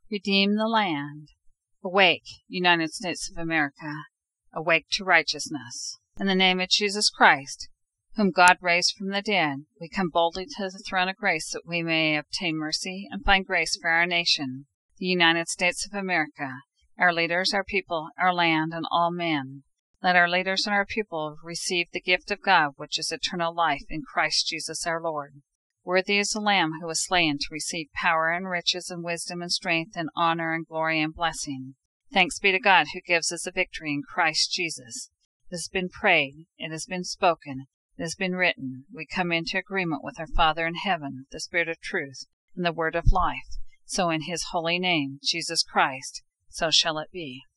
Redeem the land. Awake, United States of America. Awake to righteousness. In the name of Jesus Christ, whom God raised from the dead, we come boldly to the throne of grace that we may obtain mercy and find grace for our nation, the United States of America, our leaders, our people, our land, and all men. Let our leaders and our people receive the gift of God, which is eternal life in Christ Jesus our Lord. Worthy is the Lamb who was slain to receive power and riches and wisdom and strength and honor and glory and blessing. Thanks be to God who gives us the victory in Christ Jesus. It has been prayed, it has been spoken, it has been written. We come into agreement with our Father in heaven, the Spirit of truth, and the Word of life. So in His holy name, Jesus Christ, so shall it be.